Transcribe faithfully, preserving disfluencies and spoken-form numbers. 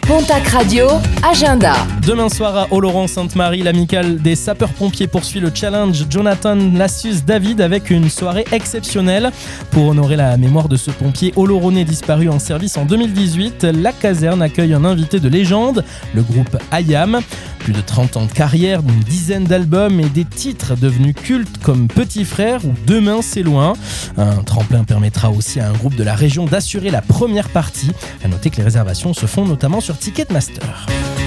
Pontac Radio, agenda. Demain soir à Oloron-Sainte-Marie, l'amicale des sapeurs-pompiers poursuit le challenge Jonathan Lassus David avec une soirée exceptionnelle. Pour honorer la mémoire de ce pompier oloronais disparu en service en deux mille dix-huit, la caserne accueille un invité de légende, le groupe Ayam. Plus de trente ans de carrière, une dizaine d'albums et des titres devenus cultes comme Petit Frère ou Demain c'est loin. Un tremplin permettra aussi à un groupe de la région d'assurer la première partie. À noter que les réservations se font notamment sur Ticketmaster.